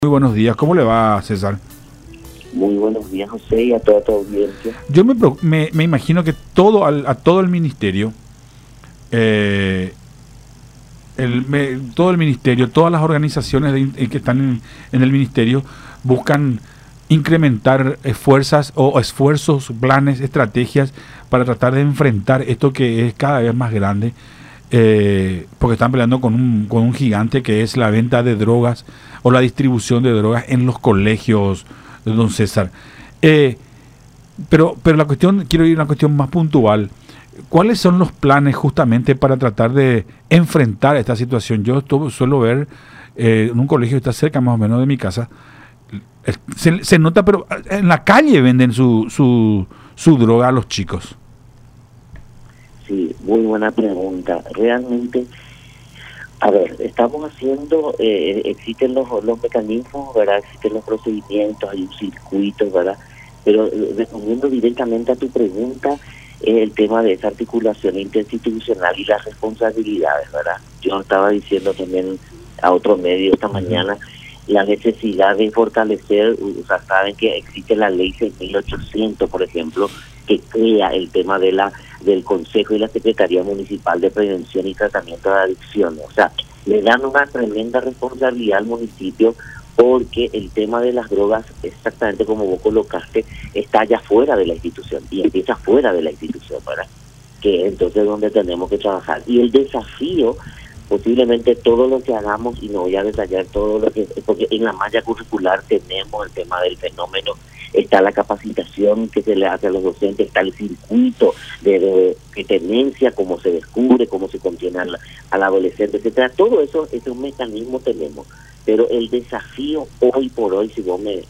Muy buenos días, ¿cómo le va, César? Muy buenos días, José, y a toda tu audiencia. Yo me imagino que a todo el ministerio, eh, todo el ministerio, todas las organizaciones que están en el ministerio buscan incrementar esfuerzos, planes, estrategias para tratar de enfrentar esto que es cada vez más grande, porque están peleando con un gigante que es la venta de drogas o la distribución de drogas en los colegios, don César. Pero quiero ir a una cuestión más puntual. ¿Cuáles son los planes justamente para tratar de enfrentar esta situación? Yo suelo ver en un colegio que está cerca más o menos de mi casa, se nota, pero en la calle venden su droga a los chicos. Sí, muy buena pregunta. Realmente, a ver, estamos haciendo, existen los mecanismos, ¿verdad? Existen los procedimientos, hay un circuito, ¿verdad? Pero respondiendo directamente a tu pregunta, el tema de esa articulación interinstitucional y las responsabilidades, ¿verdad? Yo estaba diciendo también a otro medio esta mañana la necesidad de fortalecer, o sea, saben que existe la ley 6.800, por ejemplo, que crea el tema del Consejo y la Secretaría Municipal de Prevención y Tratamiento de Adicciones. O sea, le dan una tremenda responsabilidad al municipio porque el tema de las drogas, exactamente como vos colocaste, está allá fuera de la institución y empieza fuera de la institución, ¿verdad? Que entonces es donde tenemos que trabajar. Y el desafío, posiblemente todo lo que hagamos, y no voy a detallar todo lo que, porque en la malla curricular tenemos el tema del fenómeno, está la capacitación que se le hace a los docentes, está el circuito de tenencia, cómo se descubre, cómo se contiene al adolescente, etcétera. Todo eso es un mecanismo tenemos, pero el desafío hoy por hoy, si vos me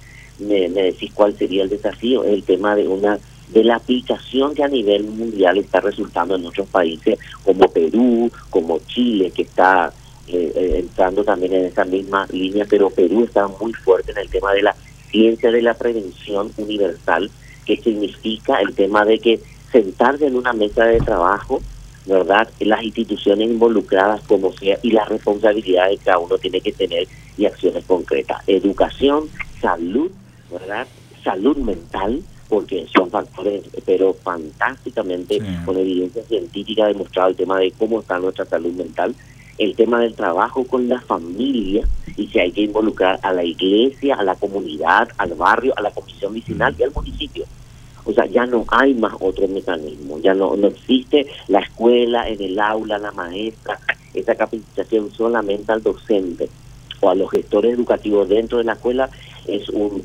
decís cuál sería el desafío, es el tema de la aplicación que a nivel mundial está resultando en otros países como Perú, como Chile, que está entrando también en esa misma línea, pero Perú está muy fuerte en el tema de la ciencia de la prevención universal, que significa el tema de que sentarse en una mesa de trabajo, ¿verdad? Las instituciones involucradas como sea y las responsabilidades que cada uno tiene que tener y acciones concretas. Educación, salud, ¿verdad? Salud mental, porque son factores, pero fantásticamente, sí, con evidencia científica demostrado el tema de cómo está nuestra salud mental, el tema del trabajo con la familia, y si hay que involucrar a la iglesia, a la comunidad, al barrio, a la comisión vecinal y al municipio. O sea, ya no hay más otro mecanismo, ya no existe la escuela, en el aula, la maestra, esa capacitación solamente al docente o a los gestores educativos dentro de la escuela es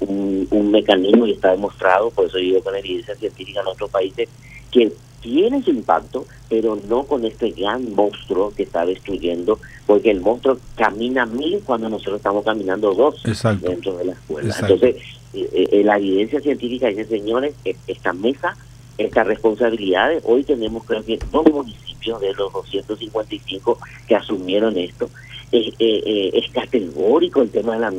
un mecanismo y está demostrado, por eso digo con evidencia científica en otros países, que tiene su impacto, pero no con este gran monstruo que está destruyendo, porque el monstruo camina 1000 cuando nosotros estamos caminando 2 dentro de la escuela. Exacto. Entonces, la evidencia científica dice, señores, esta mesa, estas responsabilidades, hoy tenemos creo que 2 municipios de los 255 que asumieron esto. Es categórico el tema de la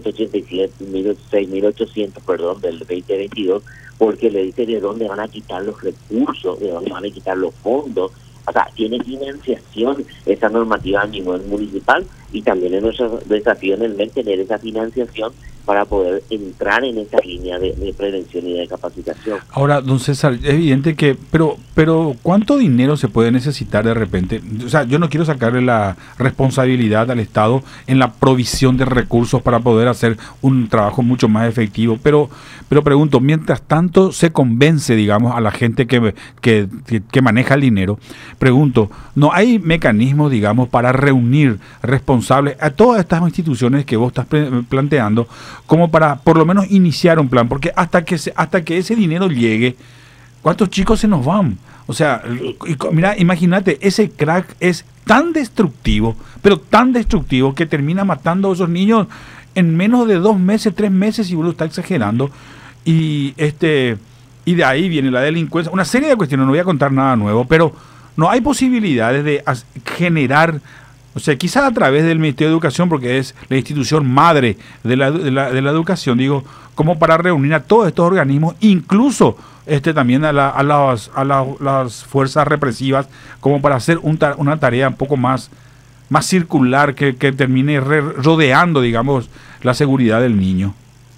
6.800, perdón, del 2022, porque le dice de dónde van a quitar los recursos, de dónde van a quitar los fondos. O sea, tiene financiación esa normativa a nivel municipal, y también es nuestro desafío en el MES tener esa financiación para poder entrar en esa línea de prevención y de capacitación. Ahora, don César, es evidente que, pero ¿cuánto dinero se puede necesitar de repente? O sea, yo no quiero sacarle la responsabilidad al Estado en la provisión de recursos para poder hacer un trabajo mucho más efectivo, pero pregunto, mientras tanto se convence, digamos, a la gente que maneja el dinero, pregunto, ¿no hay mecanismos, digamos, para reunir responsables a todas estas instituciones que vos estás planteando, como para por lo menos iniciar un plan? Porque hasta que ese dinero llegue, ¿cuántos chicos se nos van? O sea, mira, imagínate, ese crack es tan destructivo, pero tan destructivo que termina matando a esos niños en menos de 2 meses, 3 meses, y uno está exagerando. Y de ahí viene la delincuencia, una serie de cuestiones. No voy a contar nada nuevo, pero no hay posibilidades de generar, o sea, quizás a través del Ministerio de Educación, porque es la institución madre de la educación, digo, como para reunir a todos estos organismos, incluso también a las fuerzas represivas, como para hacer una tarea un poco más circular, que termine rodeando, digamos, la seguridad del niño?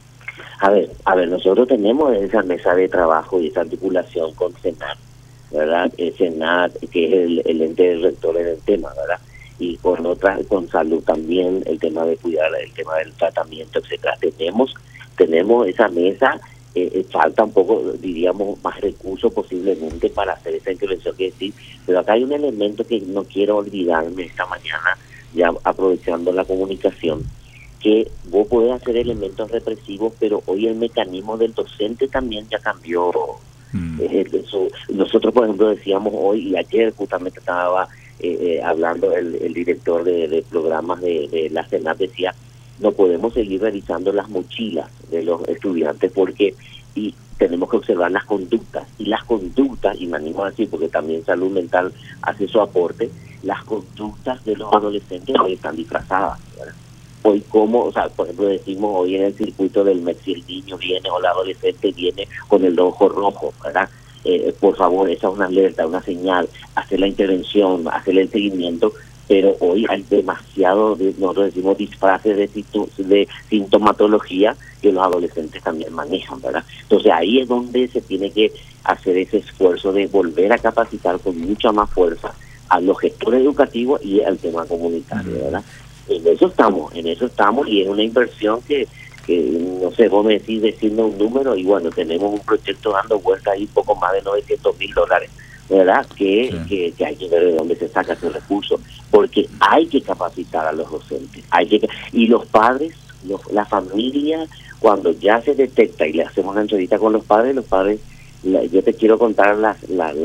A ver, nosotros tenemos esa mesa de trabajo y esa articulación con Senat, ¿verdad? Senat, que es el ente rector en el tema, ¿verdad? Y con otras, con salud también, el tema de cuidar, el tema del tratamiento, etcétera. Tenemos esa mesa, falta un poco, diríamos, más recursos posiblemente para hacer esa intervención que decir, pero acá hay un elemento que no quiero olvidarme esta mañana, ya aprovechando la comunicación, que vos podés hacer elementos represivos, pero hoy el mecanismo del docente también ya cambió. Nosotros, por ejemplo, decíamos hoy y ayer justamente estaba hablando el director de programas de la Senat, decía, no podemos seguir revisando las mochilas de los estudiantes porque y tenemos que observar las conductas, y me animo a decir, porque también salud mental hace su aporte, las conductas de los adolescentes hoy están disfrazadas, ¿verdad? Hoy como, o sea, por ejemplo decimos hoy en el circuito del MEC, si el niño viene o el adolescente viene con el ojo rojo, ¿verdad? Por favor, esa es una alerta, una señal, hacer la intervención, hacer el seguimiento, pero hoy hay demasiado, nosotros decimos, disfraces de sintomatología que los adolescentes también manejan, ¿verdad? Entonces ahí es donde se tiene que hacer ese esfuerzo de volver a capacitar con mucha más fuerza a los gestores educativos y al tema comunitario, ¿verdad? En eso estamos y es una inversión que no sé, vos me decís decirme un número y bueno, tenemos un proyecto dando vuelta ahí poco más de $900,000, ¿verdad? Que hay que ver de dónde se saca ese recurso, porque hay que capacitar a los docentes, y los padres, la familia, cuando ya se detecta y le hacemos una entrevista con los padres, yo te quiero contar las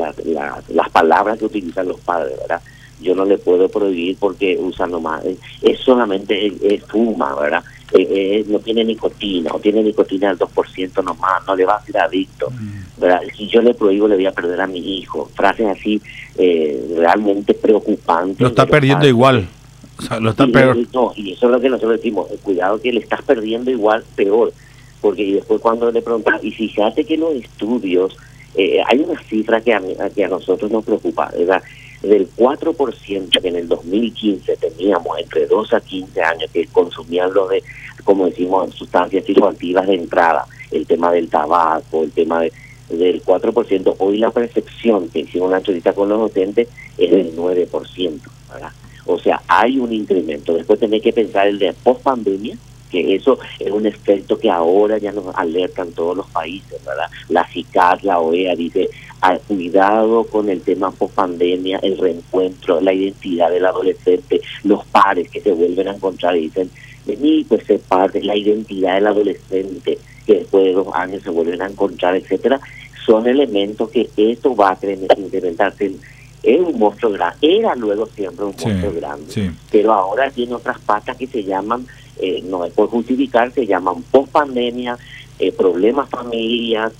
palabras que utilizan los padres, ¿verdad? Yo no le puedo prohibir porque usan nomás, es solamente fuma, ¿verdad? No tiene nicotina, o tiene nicotina del 2% nomás, no le va a ser adicto, ¿verdad? Si yo le prohíbo, le voy a perder a mi hijo. Frases así realmente preocupantes. Lo está perdiendo igual. O sea, lo está peor. No, y eso es lo que nosotros decimos, cuidado que le estás perdiendo igual, peor. Porque y después cuando le preguntas, y fíjate que los estudios, hay una cifra que a nosotros nos preocupa, ¿verdad? Del 4% que en el 2015 teníamos entre 2 a 15 años que consumían como decimos, sustancias psicoactivas de entrada, el tema del tabaco, el tema del 4%, hoy la percepción que hicimos una entrevista con los docentes es del 9%, ¿verdad? O sea, hay un incremento. Después tenés que pensar el de post-pandemia, que eso es un efecto que ahora ya nos alertan todos los países, ¿verdad? La CICAT, la OEA dice, cuidado con el tema post-pandemia, el reencuentro, la identidad del adolescente, los pares que se vuelven a encontrar y dicen, vení, pues se parte, la identidad del adolescente, que después de 2 años se vuelven a encontrar, etcétera, son elementos que esto va a incrementarse. Es un monstruo grande, era luego siempre un monstruo grande, pero ahora tiene otras patas que se llaman, no es por justificar, se llaman post-pandemia, problemas familias,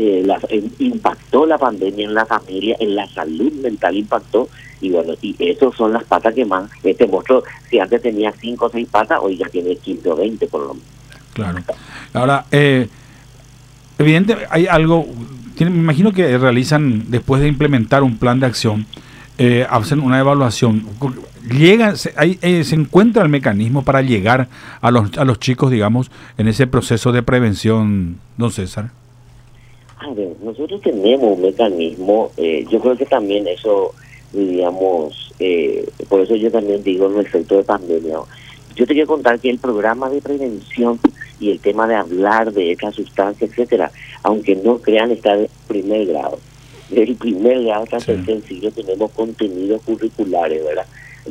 impactó la pandemia en la familia, en la salud mental impactó, y bueno, y esas son las patas que más, este monstruo, si antes tenía 5 o 6 patas, hoy ya tiene 15 o 20 por lo menos. Claro. Ahora, evidente, hay algo, me imagino que realizan, después de implementar un plan de acción, hacen una evaluación, se encuentra el mecanismo para llegar a los chicos, digamos, en ese proceso de prevención, don César. A ver, nosotros tenemos un mecanismo, yo creo que también eso, digamos, por eso yo también digo en el efecto de pandemia. Yo te quiero contar que el programa de prevención y el tema de hablar de esta sustancia, etcétera, aunque no crean, está de primer grado. Del primer grado hasta el sencillo tenemos contenidos curriculares, ¿verdad?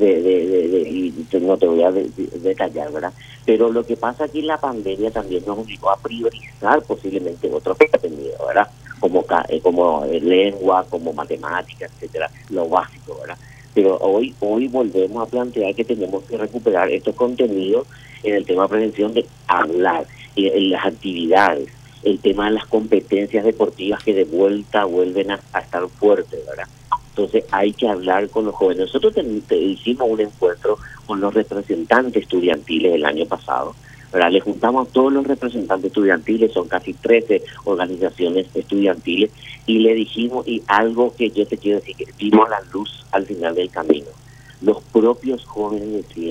Y no te voy a detallar, ¿verdad? Pero lo que pasa aquí en la pandemia también nos obligó a priorizar posiblemente otros contenidos, ¿verdad? Como lengua, como matemáticas, etcétera, lo básico, ¿verdad? Pero hoy volvemos a plantear que tenemos que recuperar estos contenidos en el tema de prevención de hablar, en las actividades, el tema de las competencias deportivas que de vuelta vuelven a estar fuertes, ¿verdad? Entonces hay que hablar con los jóvenes. Nosotros hicimos un encuentro con los representantes estudiantiles el año pasado, ¿verdad? Le juntamos a todos los representantes estudiantiles, son casi 13 organizaciones estudiantiles, y le dijimos, y algo que yo te quiero decir, que vimos la luz al final del camino. Los propios jóvenes decían,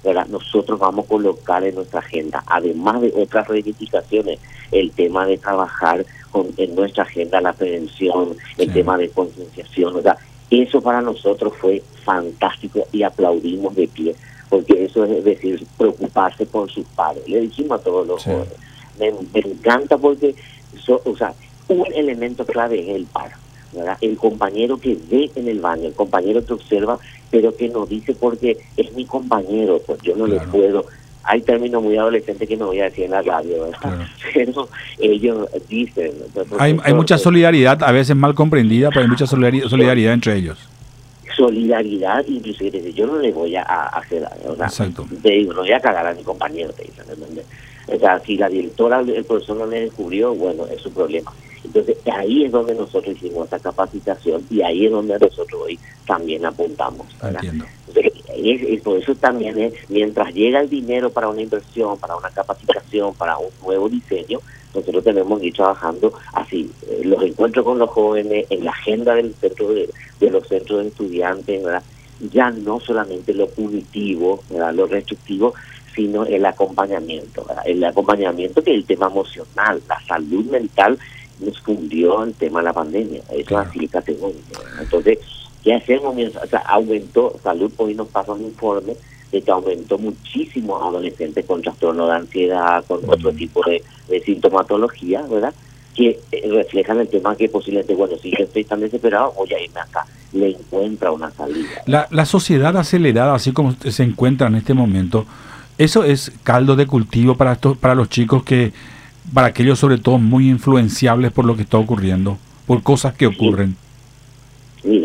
¿verdad? Nosotros vamos a colocar en nuestra agenda, además de otras reivindicaciones, el tema de trabajar en nuestra agenda la prevención, el tema de concienciación, o sea, eso para nosotros fue fantástico y aplaudimos de pie, porque eso es decir, preocuparse por sus padres. Le dijimos a todos los jóvenes, me encanta porque, o sea, un elemento clave es el par, ¿verdad? El compañero que ve en el baño, el compañero que observa, pero que no dice porque es mi compañero, pues yo no le puedo. Hay términos muy adolescentes que no voy a decir en la radio, ¿verdad? Pero ellos dicen... Hay mucha solidaridad, a veces mal comprendida, pero hay mucha solidaridad entre ellos. Solidaridad, inclusive, yo no le voy a hacer, o sea, exacto, te digo, no voy a cagar a mi compañero, te dicen, ¿entendés? O sea, si la directora, el profesor no le descubrió, bueno, es su problema. Entonces, ahí es donde nosotros hicimos esa capacitación y ahí es donde nosotros hoy también apuntamos, ¿verdad? Entiendo. Entonces, por eso también es, mientras llega el dinero para una inversión, para una capacitación, para un nuevo diseño, nosotros tenemos que ir trabajando así, los encuentros con los jóvenes, en la agenda del centro de los centros de estudiantes, ¿verdad? Ya no solamente lo punitivo, ¿verdad? Lo restrictivo, sino el acompañamiento, ¿verdad? El acompañamiento que es el tema emocional, la salud mental nos fundió el tema de la pandemia, eso así categórico. Entonces, ¿qué hacemos? O sea, aumentó, salud hoy nos pasa un informe de que aumentó muchísimo adolescentes con trastorno de ansiedad, con otro tipo de sintomatología, ¿verdad? Que reflejan el tema que posiblemente, bueno, si yo estoy tan desesperado, voy a irme acá, le encuentra una salida. La sociedad acelerada, así como se encuentra en este momento, eso es caldo de cultivo para los chicos para aquellos sobre todo muy influenciables por lo que está ocurriendo, por cosas que ocurren. Sí,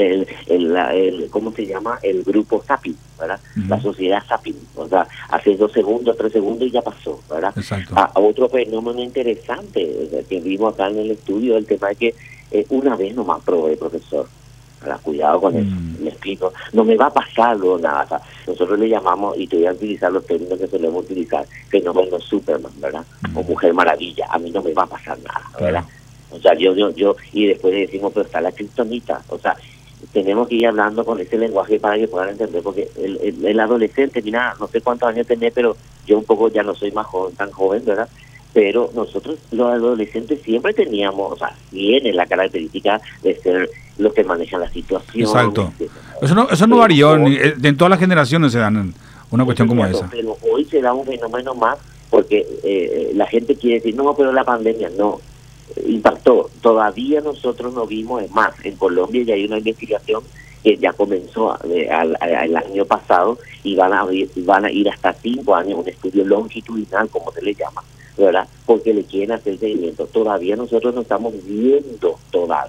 ¿cómo se llama? El grupo Zapping, ¿verdad? La sociedad Zapping, o sea, hace 2 segundos, 3 segundos y ya pasó, ¿verdad? Exacto. Otro fenómeno interesante que vimos acá en el estudio, el tema de que una vez nomás probé, profesor, ¿verdad? Cuidado con eso, me explico, no me va a pasar luego nada, o sea, nosotros le llamamos, y te voy a utilizar los términos que solemos utilizar, fenómeno Superman, ¿verdad? O Mujer Maravilla, a mí no me va a pasar nada, ¿verdad? O sea, yo, y después le decimos, pero está la kriptonita, o sea, tenemos que ir hablando con ese lenguaje para que puedan entender, porque el adolescente, mira, no sé cuántos años tiene, pero yo un poco ya no soy más joven, tan joven, ¿verdad? Pero nosotros, los adolescentes, siempre teníamos, o sea, tiene la característica de ser los que manejan la situación. Exacto. Eso no varió, en todas las generaciones se dan una cuestión como esa. Pero hoy se da un fenómeno más, porque la gente quiere decir, no, pero la pandemia no impactó. Todavía nosotros no vimos, es más, en Colombia ya hay una investigación que ya comenzó el año pasado y van a ir hasta 5 años, un estudio longitudinal, como se le llama, ¿verdad? Porque le quieren hacer seguimiento. Todavía nosotros no estamos viendo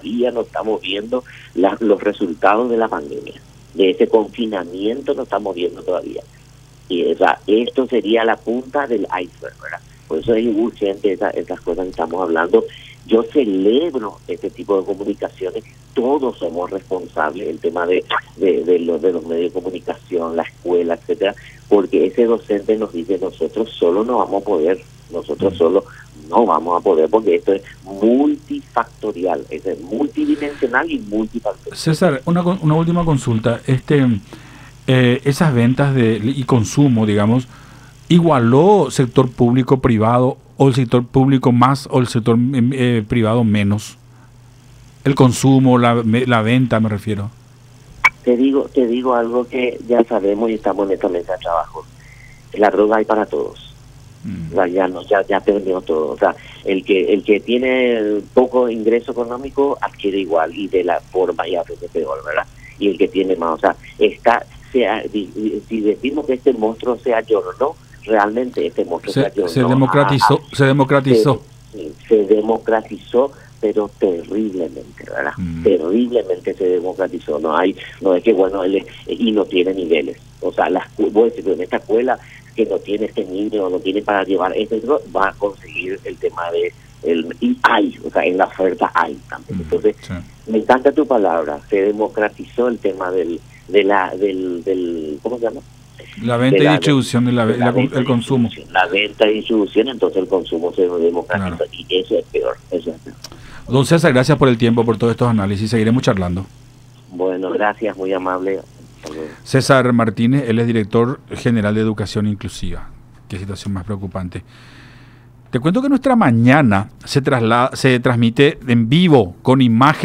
los resultados de la pandemia, de ese confinamiento no estamos viendo todavía. Y o sea, esto sería la punta del iceberg, ¿verdad? Por eso es urgente esas cosas que estamos hablando. Yo celebro este tipo de comunicaciones, todos somos responsables, el tema de los medios de comunicación, la escuela, etcétera, porque ese docente nos dice, nosotros solo no vamos a poder, porque esto es multifactorial, es multidimensional y multifactorial. César, una última consulta, esas ventas y consumo, digamos, ¿igualó sector público-privado o el sector público más o el sector privado menos? El consumo, la venta, me refiero. Te digo algo que ya sabemos y estamos en esta mesa de trabajo. La droga hay para todos. O sea, ya perdió todo. O sea, el que tiene poco ingreso económico adquiere igual y de la forma y a veces peor, ¿verdad? Y el que tiene más, o sea, si decimos que este monstruo se ayornó, realmente este monstruo se democratizó, pero terriblemente, ¿verdad? Terriblemente se democratizó. No es que bueno, y no tiene niveles. O sea, voy a decir, en esta escuela que no tiene este niño, no tiene para llevar va a conseguir el tema de y hay, o sea, en la oferta hay también. Entonces, me encanta tu palabra, se democratizó el tema del ¿cómo se llama? La venta y distribución, el consumo. La venta y distribución, entonces el consumo se democratiza, claro. Y eso es peor. Don César, gracias por el tiempo, por todos estos análisis, seguiremos charlando. Bueno, gracias, muy amable. Hasta luego. César Martínez, él es director general de Educación Inclusiva. Qué situación más preocupante. Te cuento que nuestra mañana se transmite en vivo con imagen